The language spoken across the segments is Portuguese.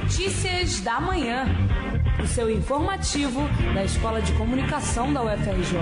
Notícias da Manhã, o seu informativo da Escola de Comunicação da UFRJ.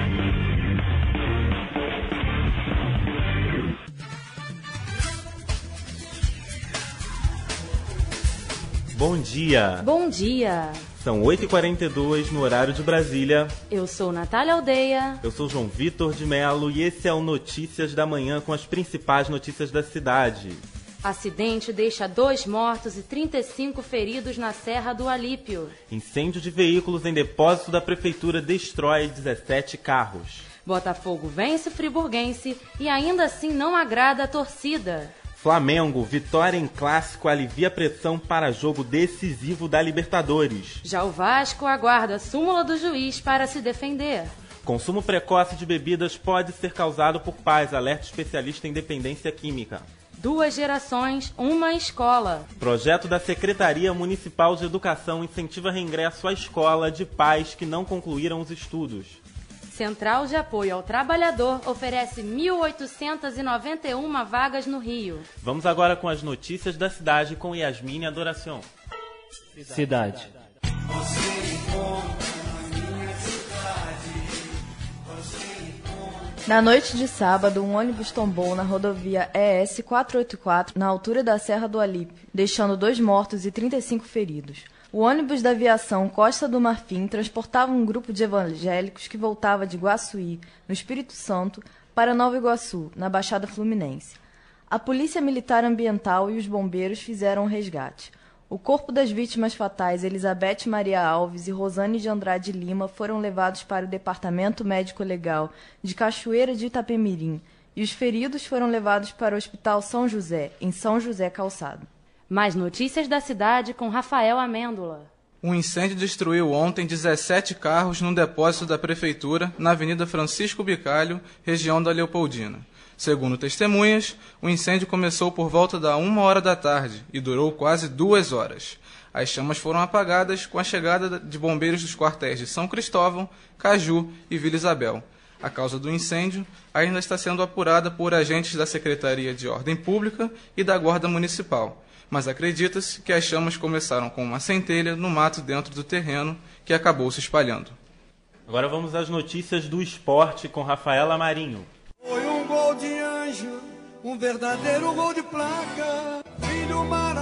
Bom dia! Bom dia! São 8h42 no horário de Brasília. Eu sou Natália Aldeia. Eu sou João Vitor de Mello e esse é o Notícias da Manhã com as principais notícias da cidade. Acidente deixa 2 mortos e 35 feridos na Serra do Alípio. Incêndio de veículos em depósito da Prefeitura destrói 17 carros. Botafogo vence o Friburguense e ainda assim não agrada a torcida. Flamengo, vitória em clássico alivia a pressão para jogo decisivo da Libertadores. Já o Vasco aguarda a súmula do juiz para se defender. Consumo precoce de bebidas pode ser causado por pais, alerta especialista em dependência química. 2 gerações, uma escola. Projeto da Secretaria Municipal de Educação incentiva reingresso à escola de pais que não concluíram os estudos. Central de Apoio ao Trabalhador oferece 1.891 vagas no Rio. Vamos agora com as notícias da cidade com Yasmine Adoração. Cidade. Na noite de sábado, um ônibus tombou na rodovia ES 484, na altura da Serra do Alípio, deixando 2 mortos e 35 feridos. O ônibus da aviação Costa do Marfim transportava um grupo de evangélicos que voltava de Guaçuí, no Espírito Santo, para Nova Iguaçu, na Baixada Fluminense. A Polícia Militar Ambiental e os bombeiros fizeram o resgate. O corpo das vítimas fatais, Elizabeth Maria Alves e Rosane de Andrade Lima, foram levados para o Departamento Médico-Legal de Cachoeira de Itapemirim e os feridos foram levados para o Hospital São José, em São José Calçado. Mais notícias da cidade com Rafael Amêndola. Um incêndio destruiu ontem 17 carros num depósito da Prefeitura na Avenida Francisco Bicalho, região da Leopoldina. Segundo testemunhas, o incêndio começou por volta da 1h da tarde e durou quase 2 horas. As chamas foram apagadas com a chegada de bombeiros dos quartéis de São Cristóvão, Caju e Vila Isabel. A causa do incêndio ainda está sendo apurada por agentes da Secretaria de Ordem Pública e da Guarda Municipal, mas acredita-se que as chamas começaram com uma centelha no mato dentro do terreno que acabou se espalhando. Agora vamos às notícias do esporte com Rafaela Marinho. Foi um gol de anjo, um verdadeiro gol de placa. Filho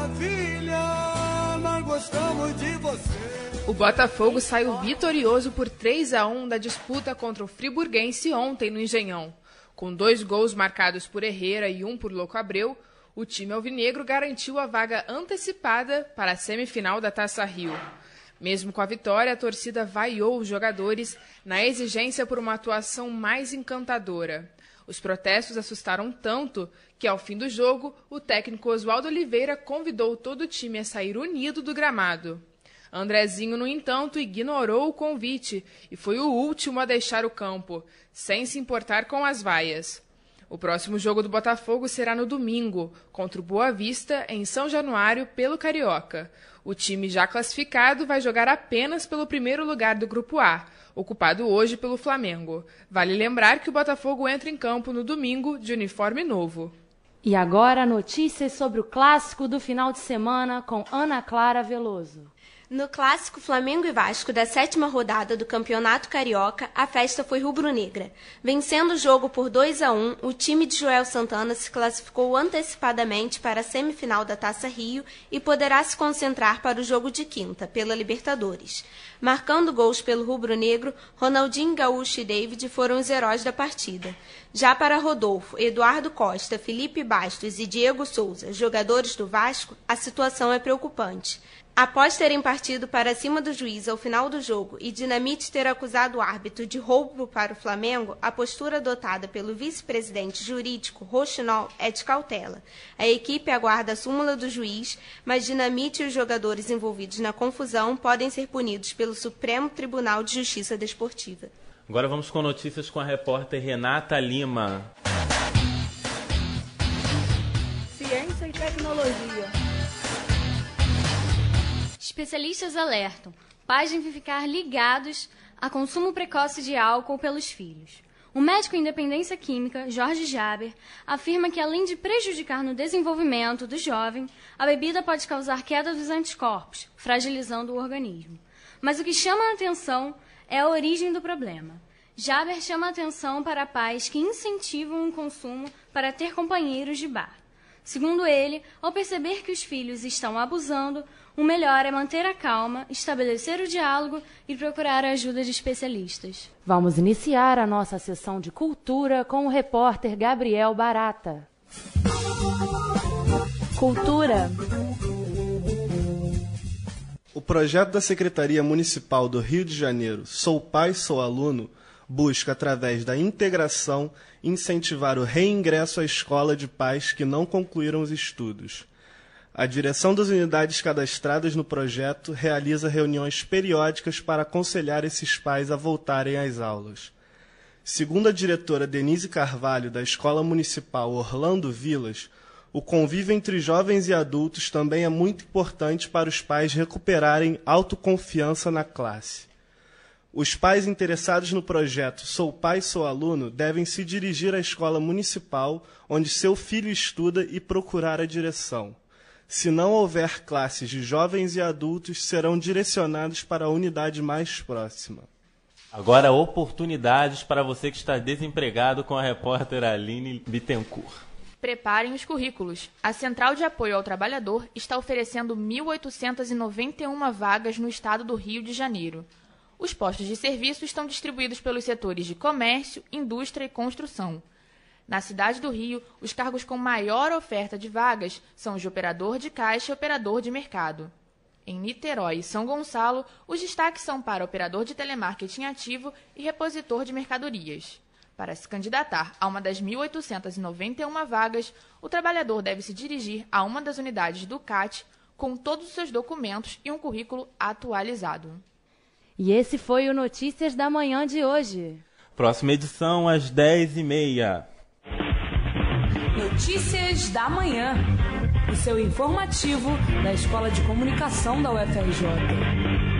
maravilha, nós gostamos de você. O Botafogo saiu vitorioso por 3-1 da disputa contra o Friburguense ontem no Engenhão. Com 2 gols marcados por Herrera e 1 por Louco Abreu, o time alvinegro garantiu a vaga antecipada para a semifinal da Taça Rio. Mesmo com a vitória, a torcida vaiou os jogadores na exigência por uma atuação mais encantadora. Os protestos assustaram tanto que, ao fim do jogo, o técnico Oswaldo Oliveira convidou todo o time a sair unido do gramado. Andrezinho, no entanto, ignorou o convite e foi o último a deixar o campo, sem se importar com as vaias. O próximo jogo do Botafogo será no domingo, contra o Boa Vista, em São Januário, pelo Carioca. O time já classificado vai jogar apenas pelo primeiro lugar do Grupo A, ocupado hoje pelo Flamengo. Vale lembrar que o Botafogo entra em campo no domingo de uniforme novo. E agora, notícias sobre o clássico do final de semana com Ana Clara Veloso. No clássico Flamengo e Vasco da 7ª rodada do Campeonato Carioca, a festa foi rubro-negra. Vencendo o jogo por 2-1, o time de Joel Santana se classificou antecipadamente para a semifinal da Taça Rio e poderá se concentrar para o jogo de quinta, pela Libertadores. Marcando gols pelo rubro-negro, Ronaldinho Gaúcho e David foram os heróis da partida. Já para Rodolfo, Eduardo Costa, Felipe Bastos e Diego Souza, jogadores do Vasco, a situação é preocupante. Após terem partido para cima do juiz ao final do jogo e Dinamite ter acusado o árbitro de roubo para o Flamengo, a postura adotada pelo vice-presidente jurídico Rochinol é de cautela. A equipe aguarda a súmula do juiz, mas Dinamite e os jogadores envolvidos na confusão podem ser punidos pelo Supremo Tribunal de Justiça Desportiva. Agora vamos com notícias com a repórter Renata Lima. Ciência e tecnologia. Especialistas alertam: pais devem ficar ligados a consumo precoce de álcool pelos filhos. O médico em independência química, Jorge Jaber, afirma que além de prejudicar no desenvolvimento do jovem, a bebida pode causar queda dos anticorpos, fragilizando o organismo. Mas o que chama a atenção é a origem do problema. Jaber chama a atenção para pais que incentivam o consumo para ter companheiros de bar. Segundo ele, ao perceber que os filhos estão abusando, o melhor é manter a calma, estabelecer o diálogo e procurar a ajuda de especialistas. Vamos iniciar a nossa sessão de cultura com o repórter Gabriel Barata. Cultura. O projeto da Secretaria Municipal do Rio de Janeiro, Sou Pai, Sou Aluno, busca, através da integração, incentivar o reingresso à escola de pais que não concluíram os estudos. A direção das unidades cadastradas no projeto realiza reuniões periódicas para aconselhar esses pais a voltarem às aulas. Segundo a diretora Denise Carvalho, da Escola Municipal Orlando Vilas, o convívio entre jovens e adultos também é muito importante para os pais recuperarem autoconfiança na classe. Os pais interessados no projeto Sou Pai, Sou Aluno devem se dirigir à escola municipal onde seu filho estuda e procurar a direção. Se não houver classes de jovens e adultos, serão direcionados para a unidade mais próxima. Agora, oportunidades para você que está desempregado com a repórter Aline Bittencourt. Preparem os currículos. A Central de Apoio ao Trabalhador está oferecendo 1.891 vagas no estado do Rio de Janeiro. Os postos de serviço estão distribuídos pelos setores de comércio, indústria e construção. Na cidade do Rio, os cargos com maior oferta de vagas são os de operador de caixa e operador de mercado. Em Niterói e São Gonçalo, os destaques são para operador de telemarketing ativo e repositor de mercadorias. Para se candidatar a uma das 1.891 vagas, o trabalhador deve se dirigir a uma das unidades do CAT com todos os seus documentos e um currículo atualizado. E esse foi o Notícias da Manhã de hoje. Próxima edição às 10h30. Notícias da Manhã. O seu informativo da Escola de Comunicação da UFRJ.